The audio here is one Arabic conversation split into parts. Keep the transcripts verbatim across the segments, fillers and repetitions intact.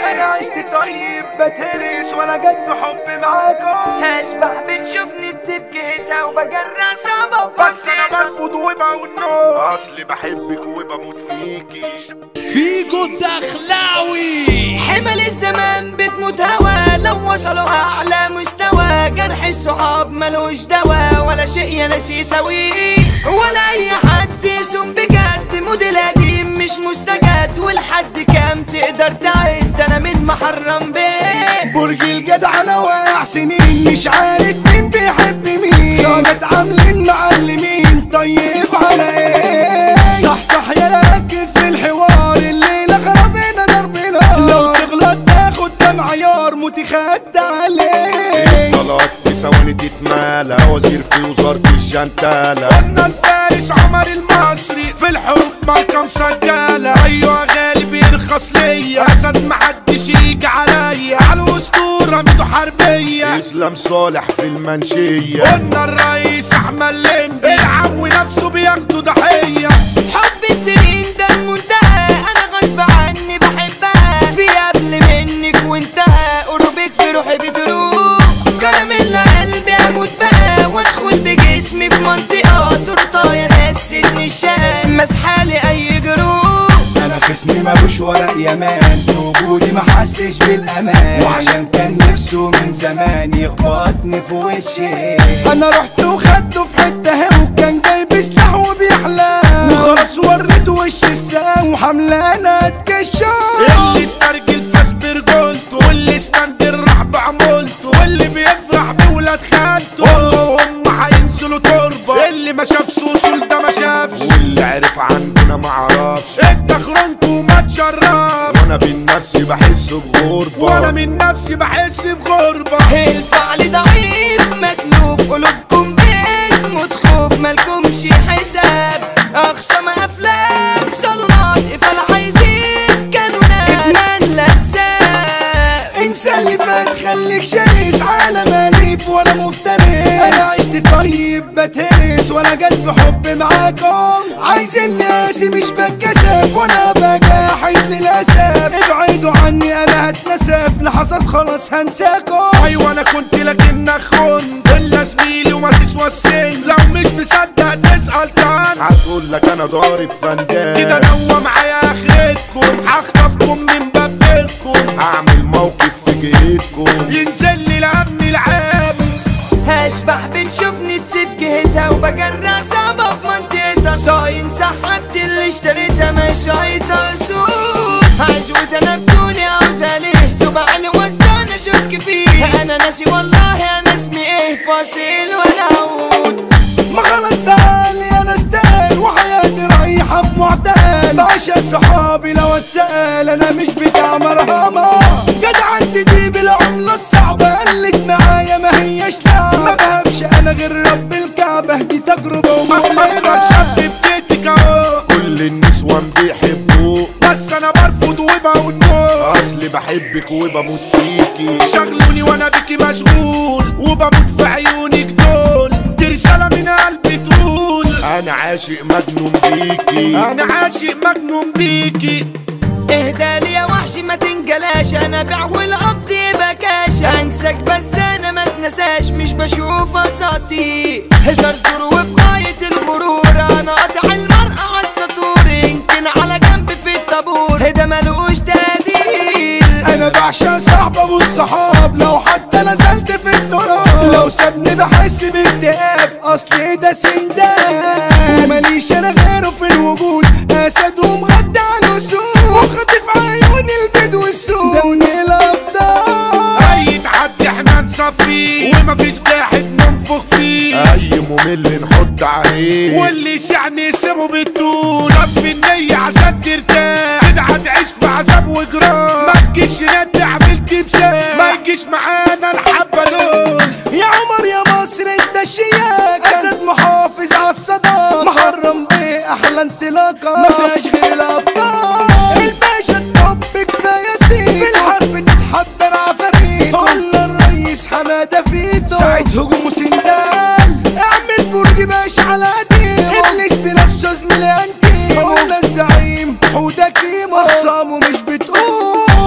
انا عشت طيب بتهرس ولا جد حب معاكم. هشبح بتشوفني تسيب جهتها وبجرى صعبة بس انا برفض وبقول نو، اصلي بحبك وبموت فيكي. فيجو الدخلاوي. حمل الزمان بتموت هوا لو وصلوا اعلى مستوى. جرح الصحاب ملوش دوا ولا شيء يا ناس يساويه، ولا اي حد يسوم بجد. موديل قديم مش مستجد، ولحد كام تقدر تعد انا من محرم بيه. برج الجدع انا واقع سنين مش عارف مين بيحب مين. كانت عاملين معلمين طيب على ايه؟ صح صح يا ركز في الحوار الليله خربنا ضربنا. لو تغلط تاخد دم عيار متخد عليه. طلعت في ثواني تتمالى وزير في وزارة الجنتالة. قلنا الفارس عمر المصري في الحروب ماركة مسجلة. ايوه غالي بيرخص ليا اسد محدش يجي عليا. على الاسطورة ميدو حربية اسلام صالح في المنشية. قلنا الرئيس احمد لمبي العم نفسه بياخدوا ضحية. حب السنين ده المنتهى انا غصب عني بحبها. في قبل منك وانتهى قربك في روحي بتروح. كرم اللي قلبي اموت بقى وادخل بجسمي في منطقة تورته يا ناس سيدني الشقة مسحالي اي جروح. انا خصمي ملوش ورق يمان وجودي محسش بالامان. وعشان كان نفسه من زمان يخبطني في وشي انا رحت وخدته في حته هي وكان جايب سلاح وبيحلم. وخلاص وريته وش السام وحملانه اتكشف. اللي استرجل فاس برجولته واللي استندر راح بعمولته. واللي بيفرح بولاد خالته هم هينزلوا تربه. اللي ما شافش وصول ده ما شافش. واللي عرف عندنا معرفش. انت خرنته ما تشرف. وانا بين نفسي بحس بغربة. وانا من نفسي بحس بغربة. الفعل ضعيف متلوف قلوبكم بتموت خوف. مالكمش حساب اخصم افلام صالونات قفل عايزين كانونات. ادمان لا تساب انسى اللي فات خليك شرس. عالم اليف ولا مفترس. انا عشت طيب بتهرس ولا جد بحب معاكم. عايز الناس مش بتكسف وانا بجاحد للاسف. ابعدوا عني انا هتنسف لحظات خلاص هنساكم. ايوه انا كنت لكنك خنت ولا زميلي وما تسوى السن. لو مش مصدق تسأل تاني هتقول لك انا ضارب فنجان. كده نوى معايا اخرتكم. هخطفكم من باب بيتكم. هعمل موقف في جهتكم ينزل لي لأمن العام. هشبح بتشوفني تسيب جهتها وبجرى صعبة في منطقتها. صاين سحبت اللي اشتريتها مش هيتصوت. عجوت انا بدوني عاوز عليه سبعني وسطاني اشك فيه. انا ناسي والله انا اسمي ايه فاصل ولا عود. ما خلاص تعالي انا استاهل وحياتي رايحة في معتقل. بعشق صحابي لو اتسأل انا مش بتاع مرهمة. جدع انت دي بالعملة الصعبة قلت معايا ما هيش لعبة. ما بهمش انا غير رب الكعبة دي تجربة ومهمة. شاب ببيتك اهو كل النسوان بيحبوك بس انا برفض وبقول نو. اصلي بحبك وبموت فيكي. شغلوني وانا بيكي مشغول وبموت في عيونك دول. دي رسالة من قلبي تقول انا عاشق مجنون بيكي. انا عاشق مجنون بيكي. اهدالي يا وحشي ما تنجلاش. انا بيع والقبض يبقى كاش. انساك بس انا ما اتنساش مش بشوف اساطي. هزار زور وفي غاية الغرور. انا قاطع المرأة على السطور. يمكن على جنب في الطابور هدا ملوش تقدير. انا بعشق صاحب ابو الصحاب لو حتى نزلت في التراب. لو سابني بحس باكتئاب اصلي ده سندان. وماليش انا غيره في الوجود. اسد ومغدى على الاسود وخاطف عيون البدو والسود. ده من الابطال اي تحدي احنا نصفيه. ومفيش واحد ننفخ فيه. اي ممل نحط عليه. واللي يسعني سيبه بالطول. صفي النية عشان ترتاح. كده هتعيش في عذاب وجراح. ما تجيش ندع بالتمثال. ما يجيش معانا الحبة دول. يا عمر يا مصر انت الشياك. اسد محافظ على الصداقة. محرم بيه احلى انطلاقة. ما فيهاش غير الابطال. الباشا الطب كفاية سيد. في الحرب تتحضر عفاريت. قلنا الرئيس حمادة فيتو. ساعة هجوم سندال. اعمل برج باش على قديم. ابليس بنفسه زميلي انتيم. قلنا الزعيم حوده كيمو. اقسامه مش بتقوم.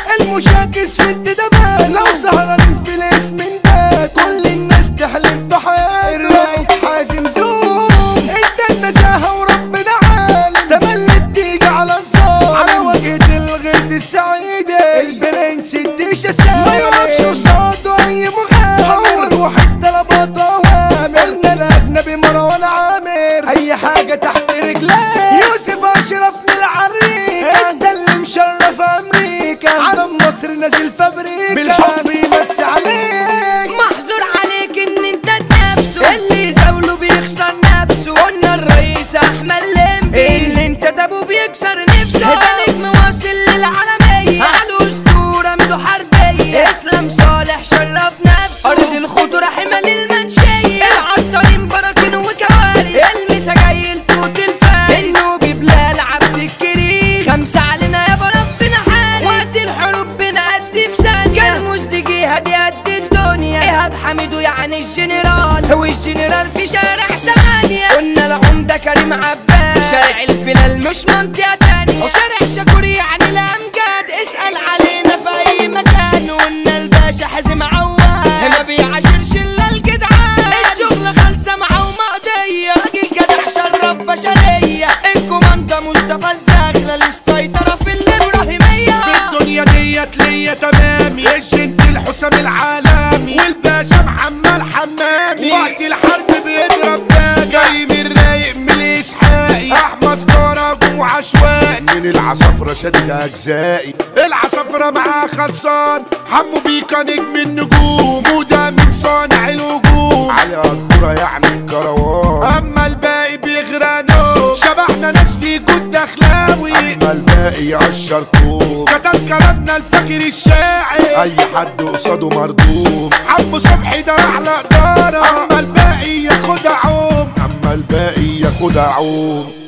المشاكس في الدبان لو سهران في الاسم ده كل الناس تحلف بحياته الرايق حازم زوم انت النزاهة وربنا عالم تملي بتيجي على الظالم على وجهة الغد السعيدة البرنس الديشة السالم ما يقفش قصاده اي مغامر واحد طلبات اوامر قلنا الاجنبي مروان عامر اي حاجة تحت رجليه يوسف اشرف من العريكة انت اللي مشرف امريكا علم مصر نازل فابريكا بالحب يمس عليك محظور عليك ان انت نفسه اللي زاوله بيخسر نفسه قلنا الرئيس احمد لمبي اللي انت تابوه بيكسر نفسه ده نجم واصل للعالمية على اسطورة ميدو حربية اسلام صالح شرف نفسه ارض الخضرة حمل المنشية العطارين براكين وكوارث المسجايل توت الفارس النوبي بلال عبد الكريم خمسة علينا يابا ربنا حارس وقت الحروب بنأدي في ثانية كان مزدجي هادي قد الدنيا ايهاب حميدو يعني الجنرال هو الجنرال في شارع ثمانية قلنا العمدة كريم عباس شارع الفلال مش منطقة تانية شارع شكور يعني الامجاد اسأل علينا في اي مكان قلنا الباشا حازم عواد ما بيعاشرش الا الجدعان الشغل خالصة معاه ومقضية راجل جدع شرف بشرية الكوماندا مصطفى الزغلة للسيطرة في الابراهيمية الدنيا ديت ليا تمامي الجنت الحسام العالمي والباشا محمد حمامي وقت الحرب بيضرب باجي جاي من رايق من الاسحاقي احمد سجارة جم عشوائي من العصافرة شدد اجزائي العصافرة معاه خلصان حمو بيكا نجم النجوم وده من صانع الهجوم علي الكورة يعني الكروان اما الباقي بيغرانو شبحنا ناس في جود اخلاوي اما الباقي يقشر طوب كتب كلامنا الفجر الشاعر اي حد قصاده مردوم حمو صبحي ده احلى اداره اما الباقي ياخدها عوم اما الباقي ياخدها عوم